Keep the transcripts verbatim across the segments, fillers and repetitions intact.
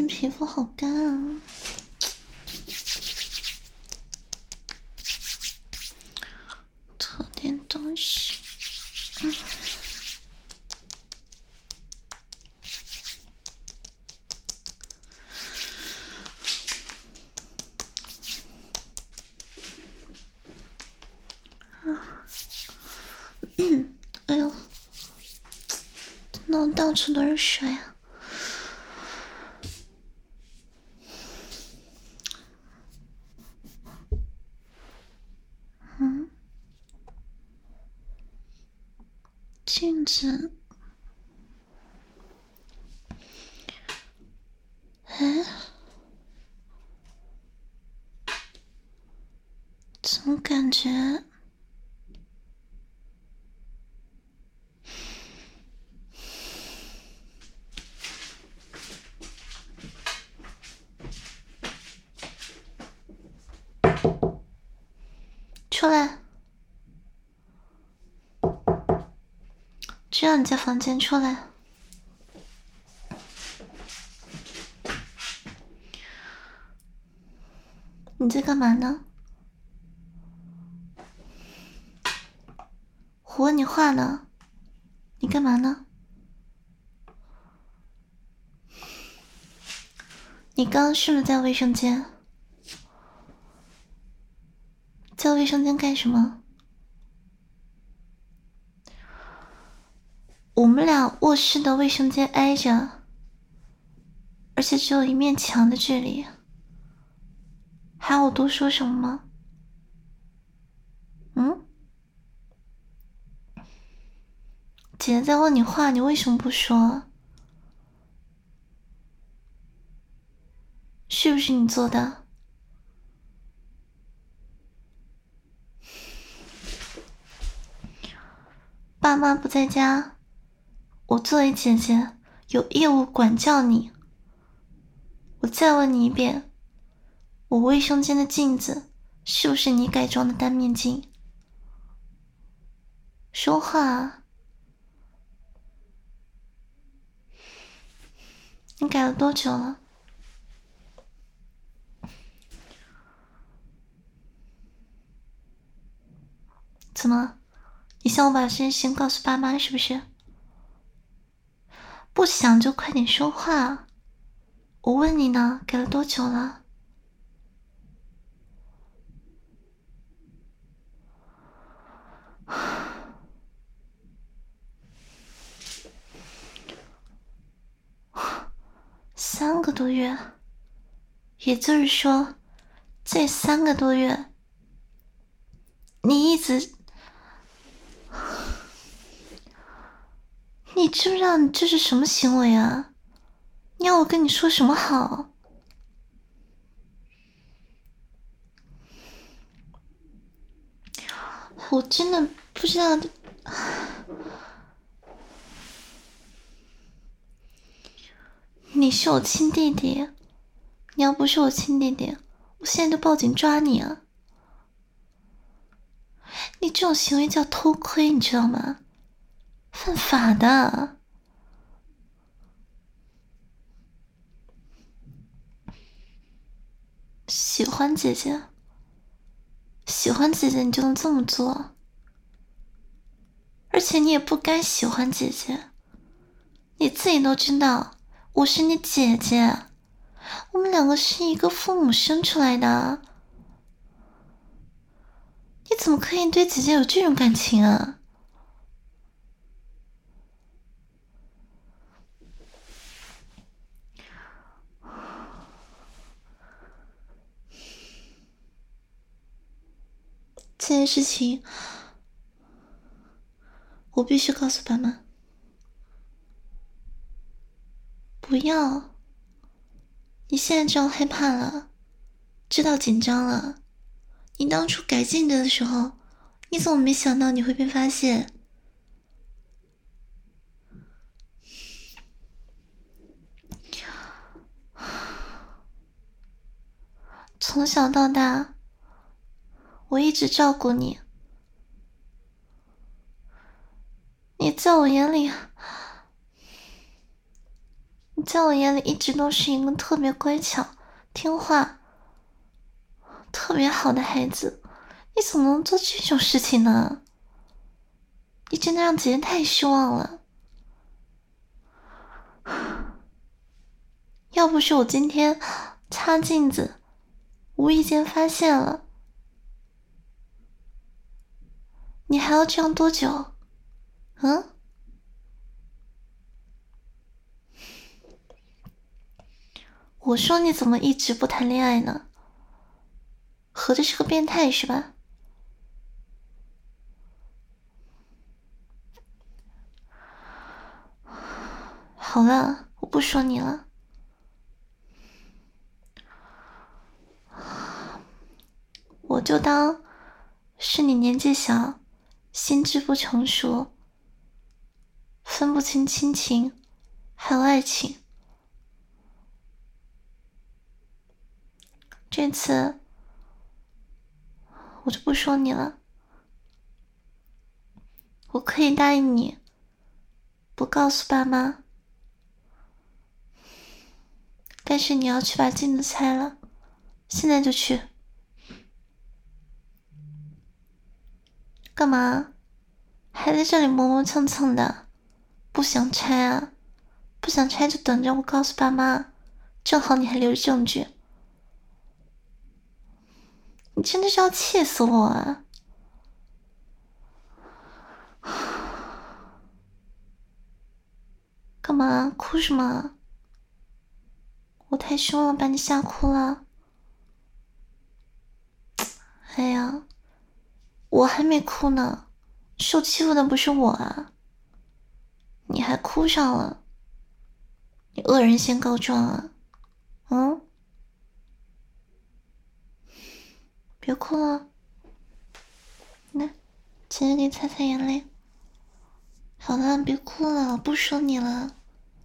近皮肤好干啊。涂点东西。嗯。嗯，哎呦，弄到处都是水啊！嗯，镜子，哎，怎么感觉？出来！知道你在房间，出来！你在干嘛呢？我问你话呢，你干嘛呢？你刚刚是不是在卫生间？在卫生间干什么？我们俩卧室的卫生间挨着，而且只有一面墙的距离，还要我多说什么吗？嗯？姐姐在问你话，你为什么不说？是不是你做的？爸妈不在家，我作为姐姐有义务管教你。我再问你一遍，我卫生间的镜子是不是你改装的单面镜？说话啊！你改了多久了？怎么？你想我把这件事情告诉爸妈是不是？不想就快点说话。我问你呢，改了多久了？三个多月，也就是说，这三个多月，你一直，你知不知道你这是什么行为啊？你要我跟你说什么好？我真的不知道。你是我亲弟弟，你要不是我亲弟弟，我现在就报警抓你啊！你这种行为叫偷窥，你知道吗？犯法的。喜欢姐姐，喜欢姐姐你就能这么做，而且你也不该喜欢姐姐，你自己都知道我是你姐姐，我们两个是一个父母生出来的，你怎么可以对姐姐有这种感情啊？这件事情我必须告诉爸妈。不要，你现在知道害怕了，知道紧张了。你当初改镜子的时候，你怎么没想到你会被发现？从小到大，我一直照顾你，你在我眼里，你你在我眼里一直都是一个特别乖巧、听话、特别好的孩子，你怎么能做这种事情呢？你真的让姐姐太失望了。要不是我今天擦镜子，无意间发现了，你还要这样多久？嗯？我说你怎么一直不谈恋爱呢？合着是个变态是吧？好了，我不说你了。我就当是你年纪小，心智不成熟，分不清亲情还有爱情。这次我就不说你了，我可以答应你，不告诉爸妈，但是你要去把镜子拆了，现在就去。干嘛？还在这里磨磨蹭蹭的，不想拆啊？不想拆就等着我告诉爸妈，正好你还留着证据。你真的是要气死我啊！干嘛？哭什么？我太凶了，把你吓哭了。哎呀，我还没哭呢，受欺负的不是我啊，你还哭上了，你恶人先告状啊！嗯，别哭了，来，姐姐给你擦擦眼泪。好了，别哭了，不说你了。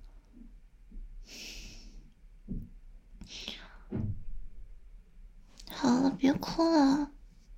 好了，别哭了。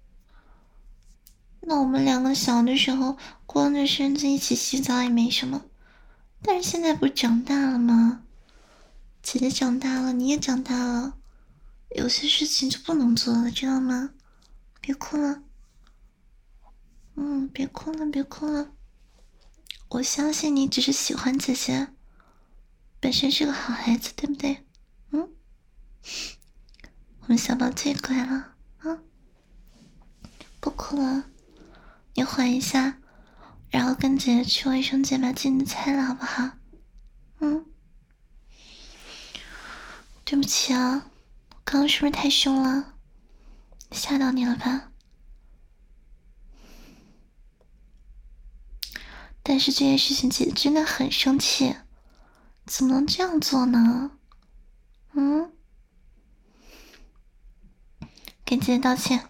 那我们两个小的时候光着身子一起洗澡也没什么，但是现在不是长大了吗？姐姐长大了，你也长大了，有些事情就不能做了，知道吗？别哭了。嗯，别哭了，别哭了。我相信你只是喜欢姐姐，本身是个好孩子，对不对？嗯，我们小宝最乖了啊！不哭了，你缓一下，然后跟姐姐去卫生间把镜子拆了，好不好？嗯，对不起啊，我刚刚是不是太凶了？吓到你了吧？但是这件事情姐姐真的很生气，怎么能这样做呢？嗯，给姐姐道歉。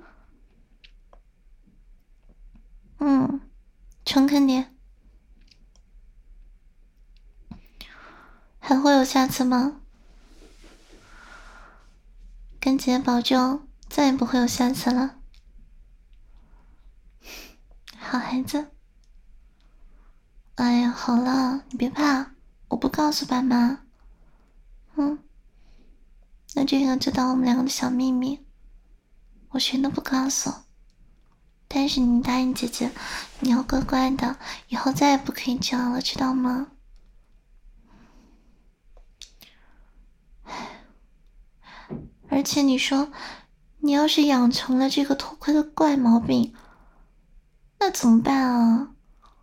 嗯，诚恳点。还会有下次吗？跟姐姐保证，再也不会有下次了。好孩子。哎呀，好了，你别怕，我不告诉爸妈。嗯，那这个就当我们两个的小秘密，我谁都不告诉。但是你答应姐姐，你要乖乖的，以后再也不可以这样了，知道吗？而且你说，你要是养成了这个偷窥的怪毛病，那怎么办啊？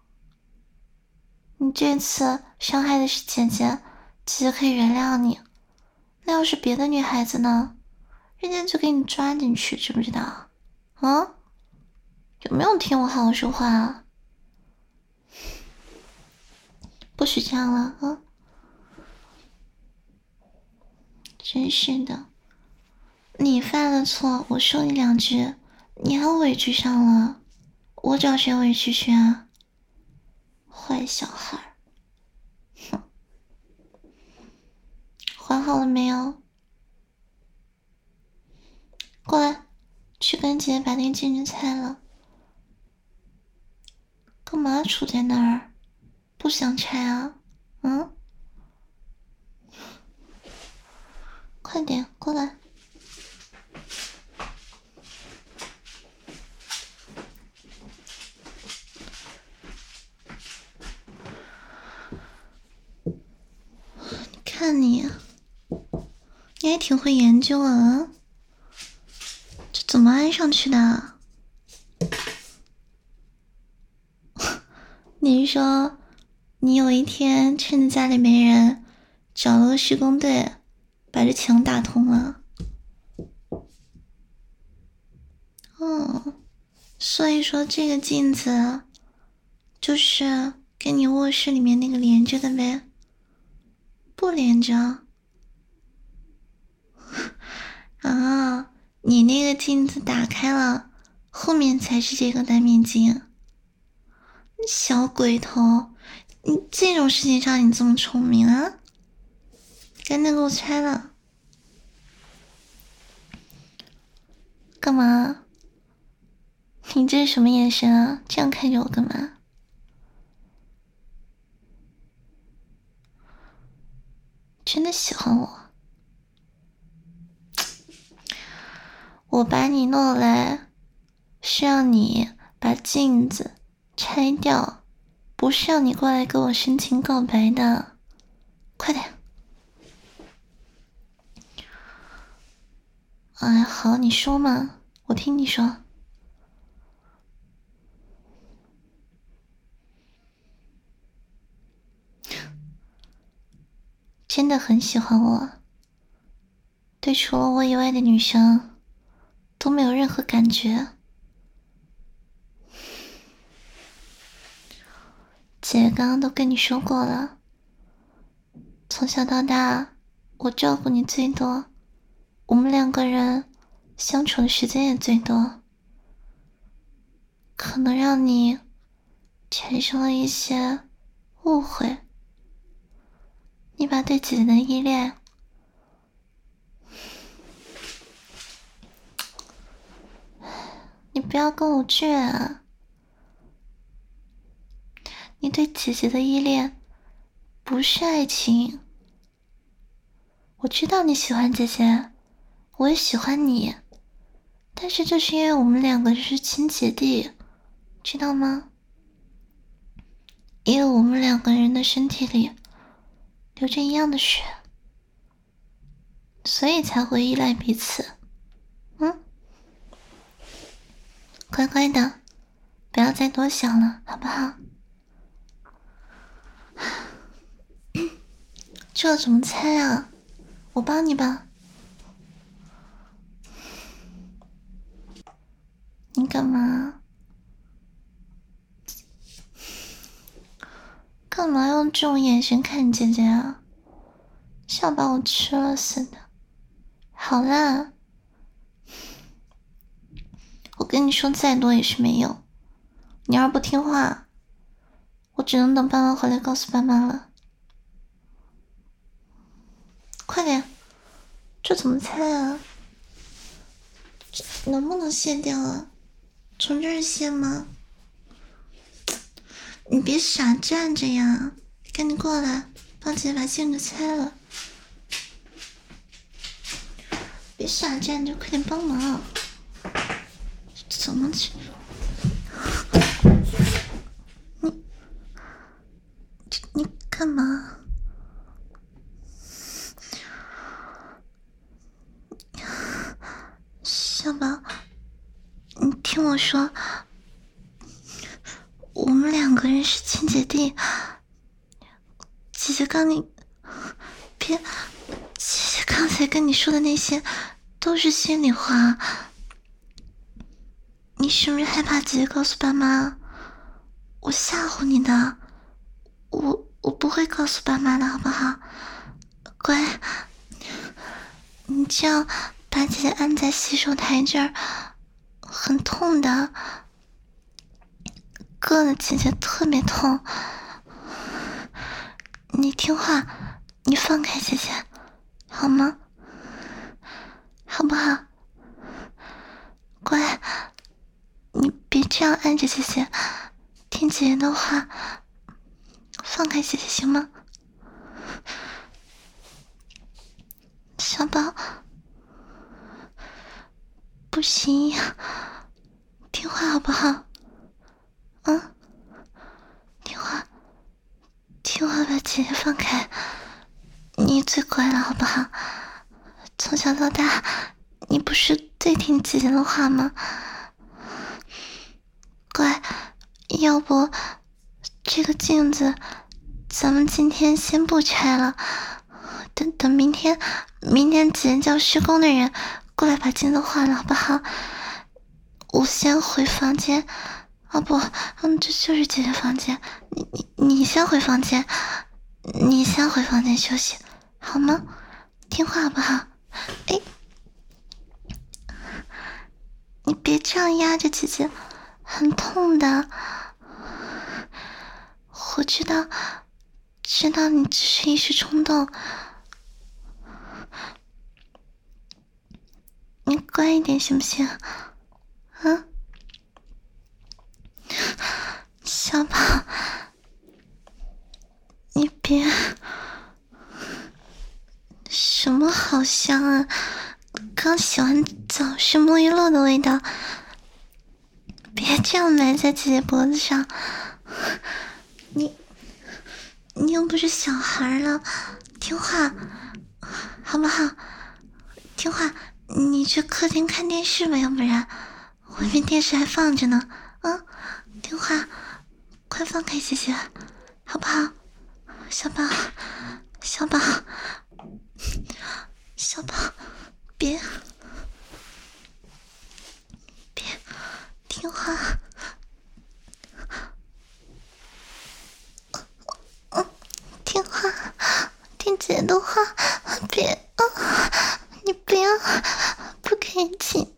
你这次伤害的是姐姐，姐姐可以原谅你。那要是别的女孩子呢？人家就给你抓进去，知不知道？啊？有没有听我好好说话啊？不许这样了啊！真是的，你犯了错，我说你两句，你还委屈上了，我找谁委屈去啊？坏小孩，哼！还好了没有？过来，去跟姐姐把那个镜子拆了。干嘛杵在那儿？不想拆啊？嗯？ 快点过来。你看你，你还挺会研究啊，这怎么安上去的？你是说你有一天趁着家里没人，找了个施工队，把这墙打通了？哦，所以说这个镜子就是跟你卧室里面那个连着的呗？不连着啊？你那个镜子打开了，后面才是这个单面镜。小鬼头，你这种事情上你这么聪明啊？赶紧给我拆了！干嘛？你这是什么眼神啊？这样看着我干嘛？真的喜欢我？我把你弄来是让你把镜子拆掉，不是让你过来跟我深情告白的。快点！哎，好，你说嘛，我听你说。真的很喜欢我，对除了我以外的女生都没有任何感觉。姐刚刚都跟你说过了，从小到大我照顾你最多，我们两个人相处的时间也最多，可能让你产生了一些误会，你把对姐姐的依恋你不要跟我倔啊！你对姐姐的依恋不是爱情。我知道你喜欢姐姐，我也喜欢你，但是这是因为我们两个是亲姐弟，知道吗？因为我们两个人的身体里流着一样的血，所以才会依赖彼此。嗯，乖乖的，不要再多想了，好不好？这怎么猜啊？我帮你吧。你干嘛？干嘛用这种眼神看姐姐啊？像把我吃了似的。好啦，我跟你说再多也是没用，你要是不听话，我只能等爸妈回来告诉爸妈了。快点，这怎么拆啊？能不能卸掉啊？从这儿卸吗？你别傻站着呀，赶紧过来，帮姐姐把镜子拆了。别傻站着，快点帮忙！怎么去？你你干嘛？小宝，你听我说，我们两个人是亲姐弟。姐姐刚你别，姐姐刚才跟你说的那些都是心里话。你是不是害怕姐姐告诉爸妈？我吓唬你的，我我不会告诉爸妈的，好不好？乖，你这样把姐姐按在洗手台这儿，很痛的，硌的姐姐特别痛。你听话，你放开姐姐，好吗？好不好？乖，你别这样按着姐姐，听姐姐的话，放开姐姐行吗？ 小宝，不行呀，听话好不好？嗯，听话，听话把姐姐放开，你最乖了好不好？从小到大，你不是最听姐姐的话吗？乖，要不这个镜子咱们今天先不拆了，等等明天，明天姐姐叫施工的人过来把镜子换了，好不好？我先回房间。啊不，嗯，这就是姐姐房间，你你你先回房间，你先回房间休息，好吗？听话好不好？哎，你别这样压着姐姐，很痛的。我知道，知道你只是一时冲动，你乖一点行不行？啊？小宝，你别，什么好香啊！刚洗完澡是沐浴露的味道，别这样埋在姐姐脖子上，你，你又不是小孩了，听话，好不好？听话，你去客厅看电视吧，要不然外面电视还放着呢。啊，听话，快放开姐姐，好不好？小宝，小宝，小宝，别，别，听话。嗯，听话，听姐的话，别啊！你不要，不可以亲，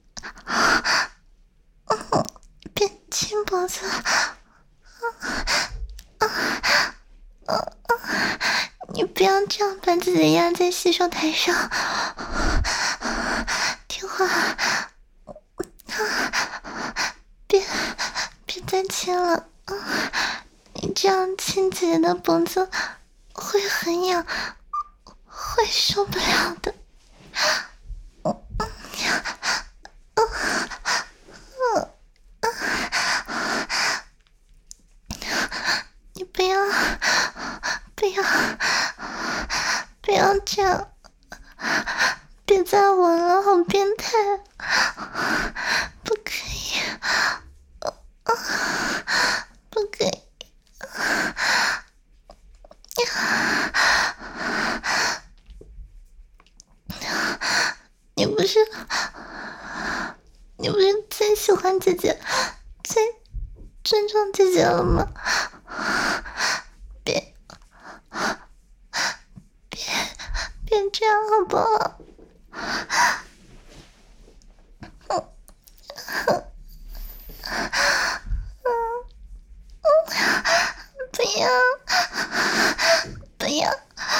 嗯，别亲脖子，啊啊啊！你不要这样把自己压在洗手台上，听话，别别再亲了，你这样亲姐姐的脖子会很痒，会受不了的。你不要，不要，不要这样，别再闻了，好变态，不可以，不可以。你不是，你不是最喜欢姐姐，最尊重姐姐了吗？别，别，别这样好不好？不要，不要。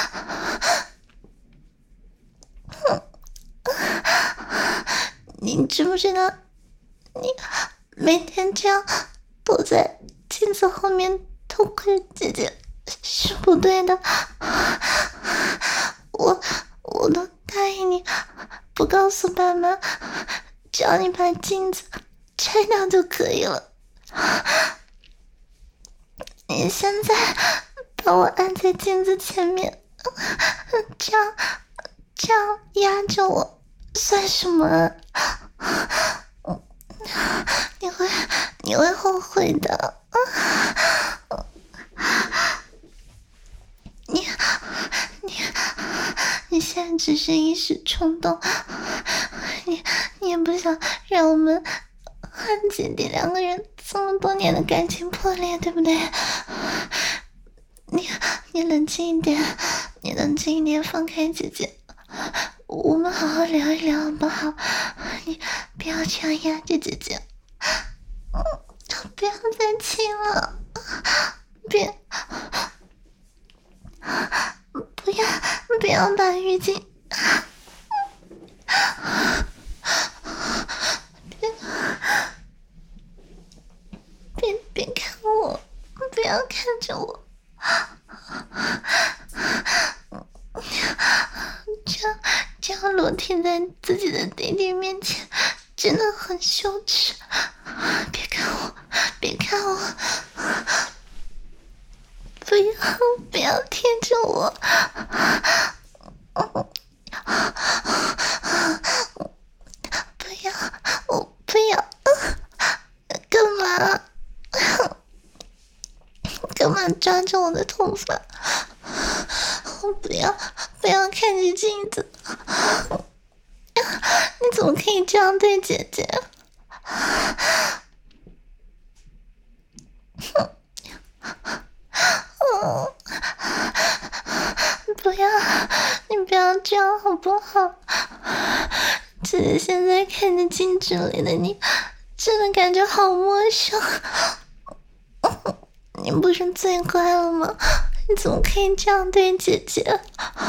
你知不知道，你每天这样躲在镜子后面偷窥姐姐是不对的。我我都答应你，不告诉爸妈，只要你把镜子拆掉就可以了。你现在把我按在镜子前面，这样这样压着我算什么啊？你会你会后悔的。你你你现在只是一时冲动，你你也不想让我们和姐弟两个人这么多年的感情破裂，对不对？你你冷静一点，你冷静一点，放开姐姐，我们好好聊一聊好不好？你不要这样压着姐姐，不要再亲了，别，不要不要把浴巾，别别别看我，不要看着我。这样这这样裸体在自己的弟弟面前真的很羞耻。别看我，别看我，不要不要贴着我。不要，我不要。干嘛？干嘛抓着我的头发？我不要，不要看着镜子。你怎么可以这样对姐姐？不要，你不要这样好不好？姐姐现在看着镜子里的你，真的感觉好陌生。你不是最乖了吗？你怎么可以这样对姐姐？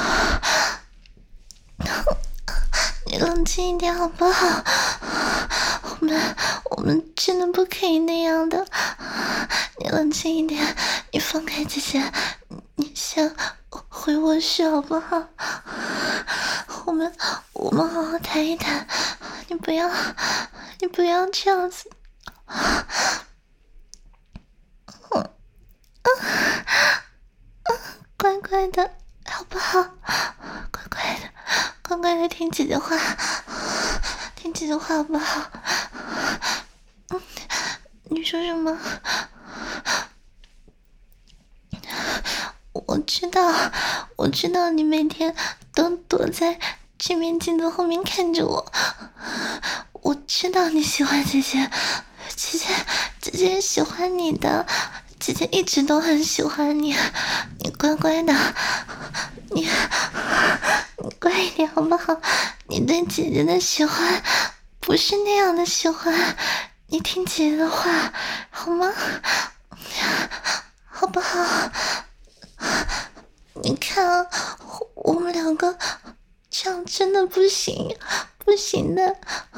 你冷静一点好不好？我们我们真的不可以那样的。你冷静一点，你放开姐姐，你先回卧室好不好？我们我们好好谈一谈。你不要你不要这样子。乖乖的好不好？乖乖的乖乖的听姐姐话，听姐姐话好不好？嗯，你说什么？我知道我知道你每天都躲在这面镜子后面看着我，我知道你喜欢姐姐，姐姐姐姐也喜欢你的，姐姐一直都很喜欢你，你乖乖的，你你乖一点好不好？你对姐姐的喜欢不是那样的喜欢，你听姐姐的话好吗？好不好？你看我们两个这样真的不行，不行的。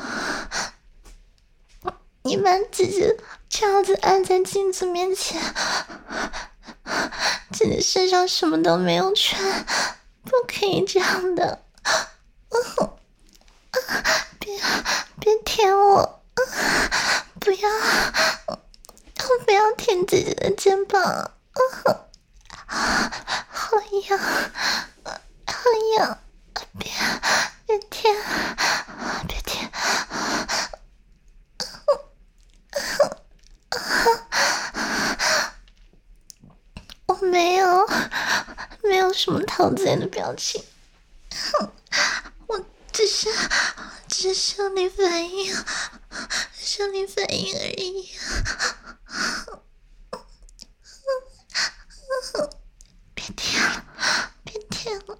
你把姐姐这样子按在镜子面前，姐姐身上什么都没有穿，不可以这样的。别别舔我，不要不要舔姐姐的肩膀，好痒好痒，别别舔别舔。我没有没有什么陶醉的表情，我只是只是生理反应，生理反应而已。别舔了别舔了，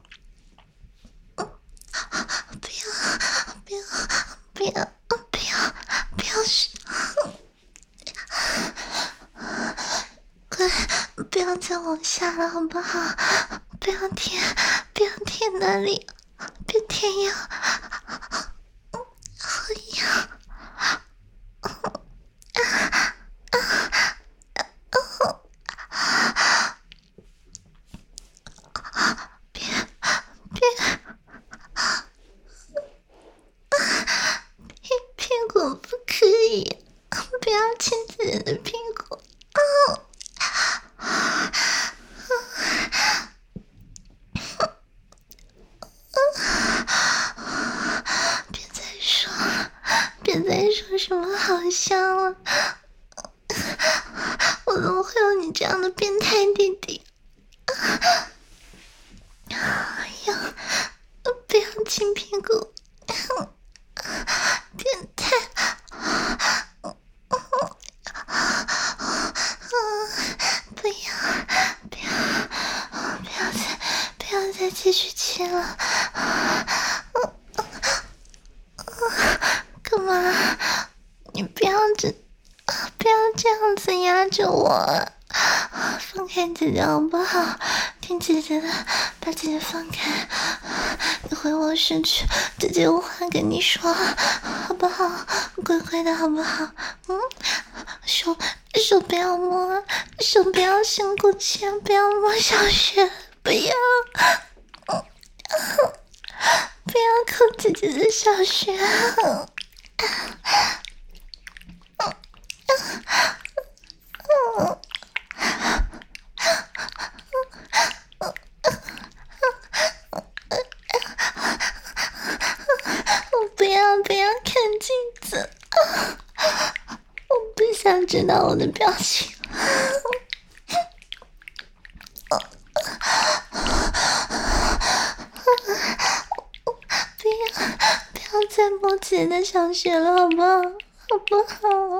不要不要不要不要不要快不要再往下了好不好？不要舔不要舔那里，别舔呀，好痒。别别屁屁股不可以，不要亲姐姐的屁股。别再说了，别再说什么好香了。我怎么会有你这样的变态弟弟？哎呀，不要亲屁股，变态！不要，不要，不要再，不要再继续亲了！干嘛？你不要这，不要这样子压着我！放开姐姐好不好？听姐姐的，把姐姐放开。你回卧室去，姐姐有话跟你说，好不好？乖乖的好不好？嗯，手手不要摸，手不要伸过去，不要摸小穴，不要。 不要抠姐姐的小穴啊！我不要不要看镜子，我不想知道我的表情。不要不要再摸自己的小穴了，好不好？好不好？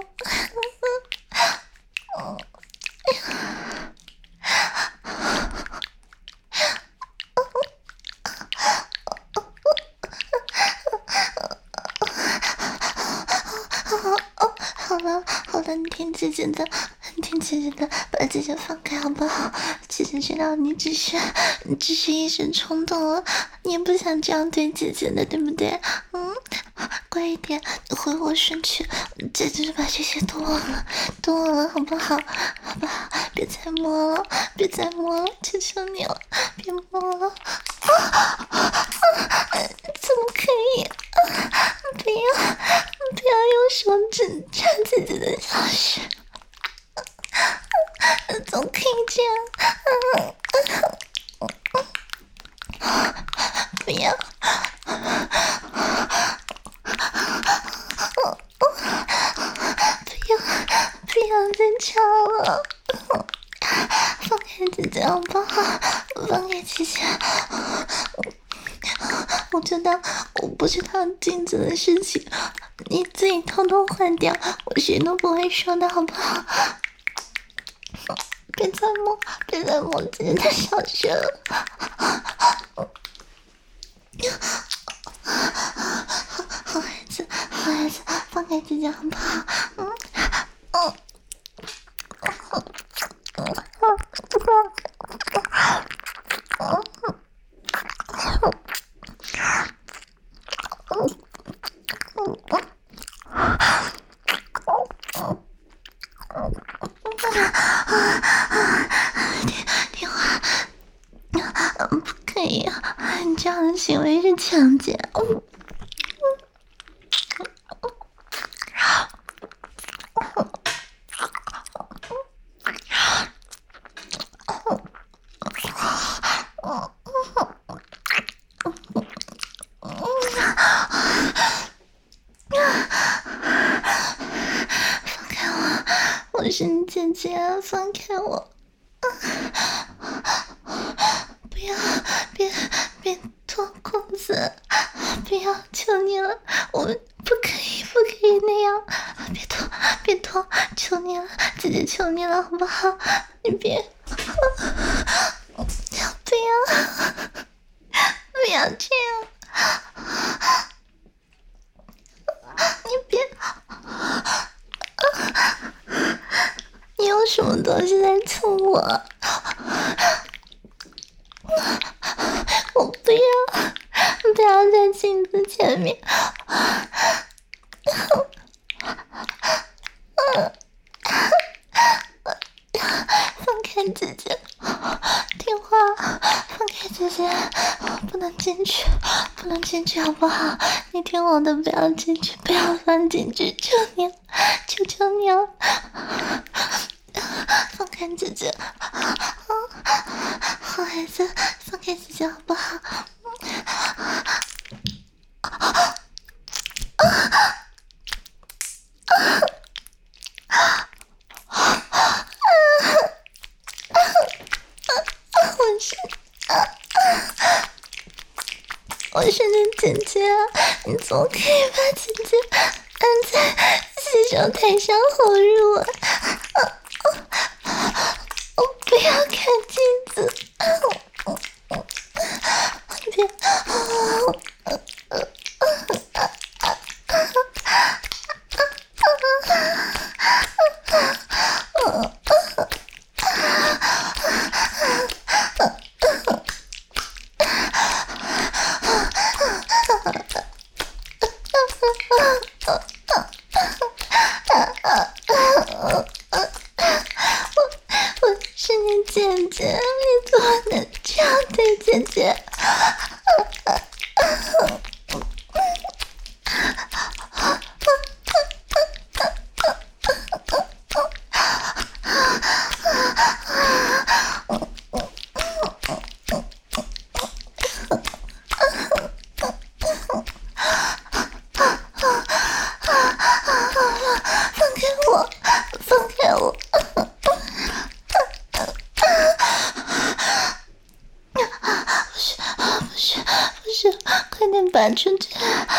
好了好了，你听姐姐的，你听姐姐的，把姐姐放开好不好？姐姐知道你只是你只是一时冲动了，你也不想这样对姐姐的，对不对？嗯，乖一点，你回我身去，姐姐就把这些都忘了，都忘了，好不好？好不好？别再摸了，别再摸了，求求你了，别摸了！啊啊！怎么可以？啊、不要不要用手指插姐姐的小穴！怎么可以这样？不要！不要！不要再插了！放开姐姐好不好？放开姐姐！我知道，我不知道镜子的事情，你自己偷偷换掉，我谁都不会说的，好不好？别再摸，别再摸自己的小穴了。好孩子，好孩子，放开姐姐好不好？嗯嗯。听话，不可以啊！你这样的行为是强奸。我是你姐姐，放开我！不要，别别脱裤子！不要，求你了，我们不可以，不可以那样！别脱，别脱，求你了，姐姐求你了，好不好？你别，不要，不要这样！你别。你用什么东西在蹭我？我不要，不要在镜子前面。放开姐姐，听话，放开姐姐，不能进去，不能进去，好不好？你听我的，不要进去，不要放进去，求你，求求你了。放开姐姐，好孩子，放开姐姐好不好？我是，我是你姐姐，你怎么可以把姐姐按在洗手台上后入啊？我不要看镜子，别！是你姐姐，你怎么能这样对姐姐？ 搬出去。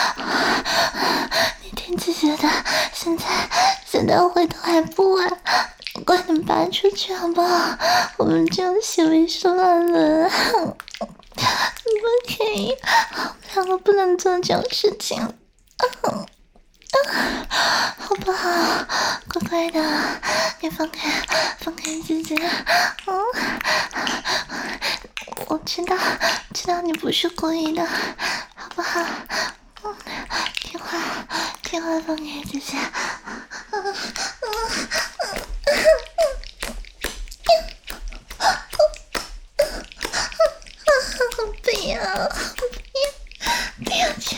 你听姐姐的，现在现在回头还不晚，快点搬出去好不好？我们这样行为是乱伦，不可以，我们两个不能做这种事情。嗯好不好？乖乖的，你放开，放开姐姐。嗯，我知道，知道你不是故意的，好不好？嗯，听话，听话，放开姐姐。嗯嗯嗯嗯，不要，不要，不要去。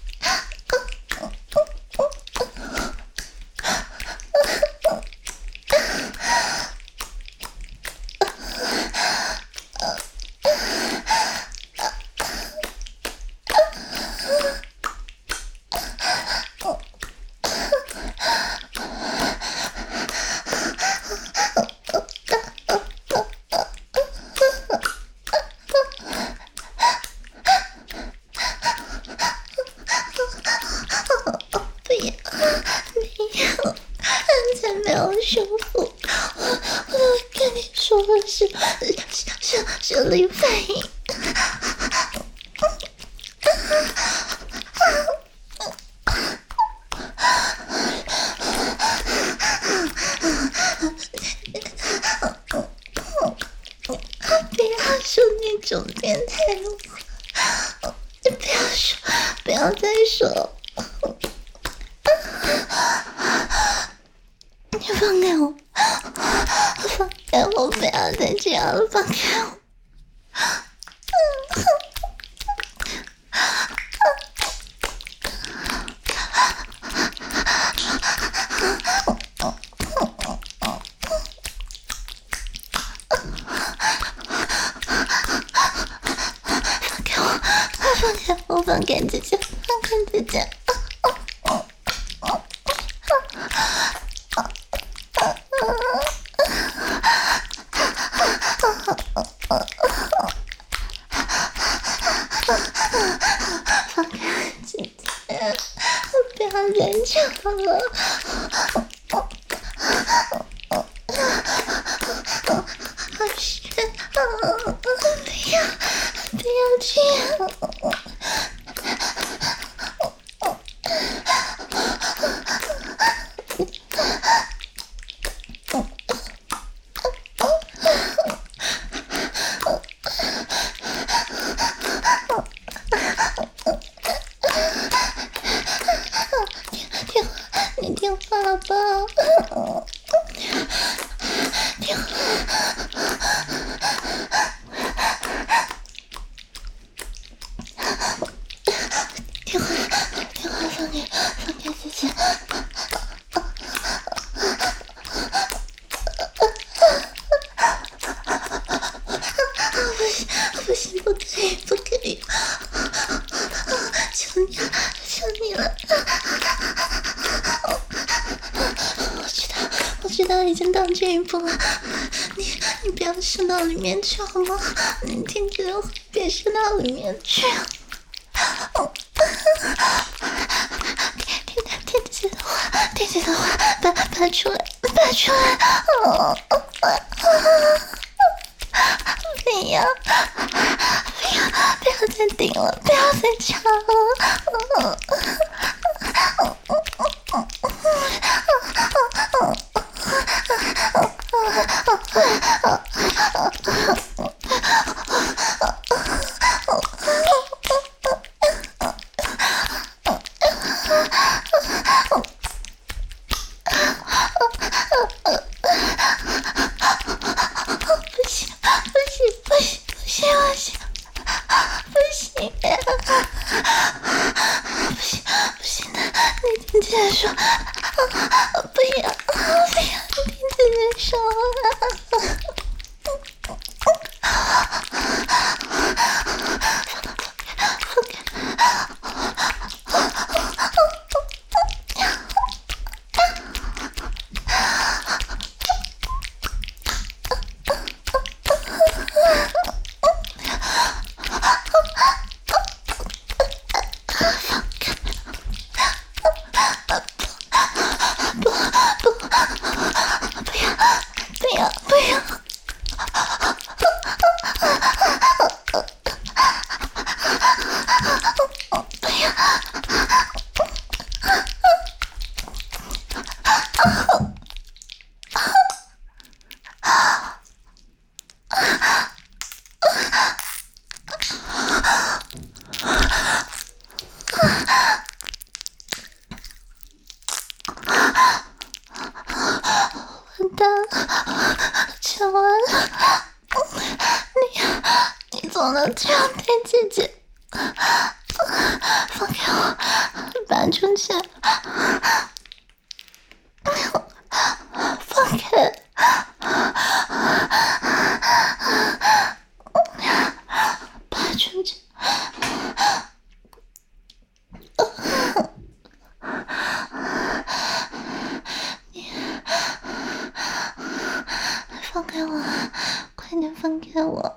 生理反应，不要说那种变态话，不要说，不要再说，你放开我，放开我，不要再这样了，放开我。我放开姐姐，放开姐姐。放开姐姐，不要再吵了。好深啊！不要，不要这样。你听话吧，听话。听话，听话，放开，放开姐姐。不行，不行，不可以，不可以！求你了，求你了！我知道，我知道已经到这一步了。你，你不要伸到里面去好吗？你听这个话，别伸到里面去。听听姐姐的话，听姐姐的话，拔拔出来，拔出来！哦哦哦！不要，不要，不要再顶了，不要再吵了！不行，不行，不行，不行，不行，不行，不行，不行的，你听姐姐说，不要，不要，你听姐姐说。 这样对姐姐，放开我，拔出去，放开，拔出去。放开我，快点放开我！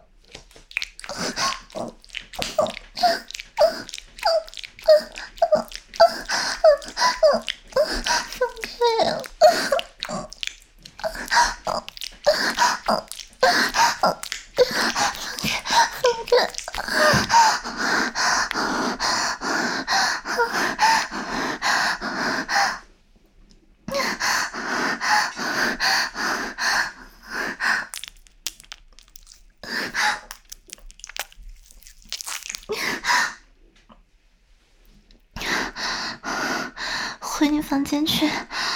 放开我！回你房间去，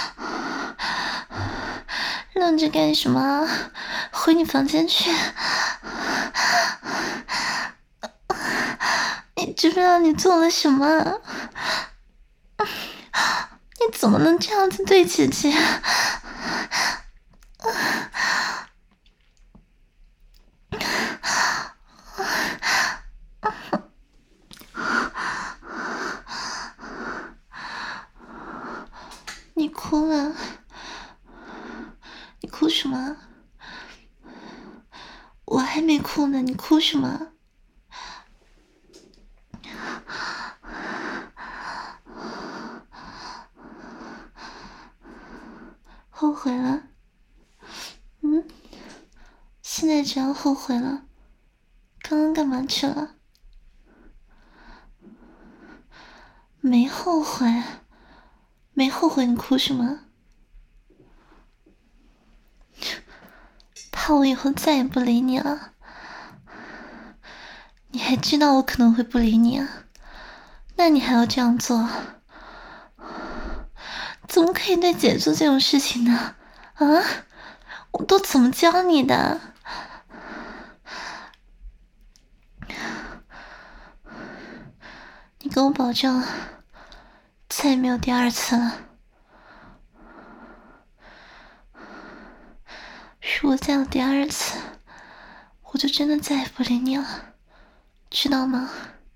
愣着干什么？回你房间去！你知不知道你做了什么？你怎么能这样子对姐姐？你哭了？你哭什么？我还没哭呢，你哭什么？后悔了？嗯？现在只要后悔了？刚刚干嘛去了？没后悔，没后悔，你哭什么？怕我以后再也不理你了？你还知道我可能会不理你啊？那你还要这样做？怎么可以对姐做这种事情呢？啊？我都怎么教你的？你跟我保证，再也没有第二次了。如果再有第二次，我就真的再也不理你了，知道吗？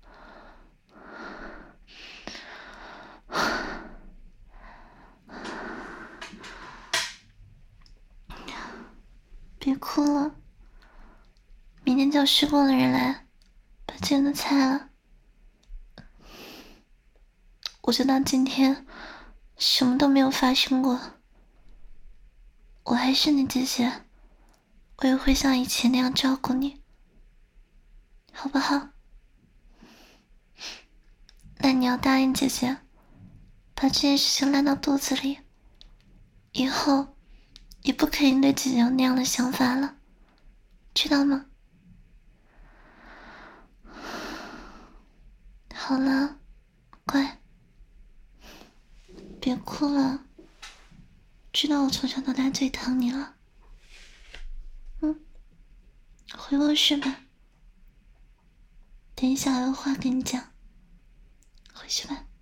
别哭了，明天叫施工的人来，把这个拆了。我就当今天什么都没有发生过，我还是你姐姐，我也会像以前那样照顾你，好不好？那你要答应姐姐，把这件事情烂到肚子里，以后也不可以对姐姐有那样的想法了，知道吗？好了，乖，别哭了，知道我从小到大最疼你了。嗯，回卧室吧，等一下我有话跟你讲，回去吧。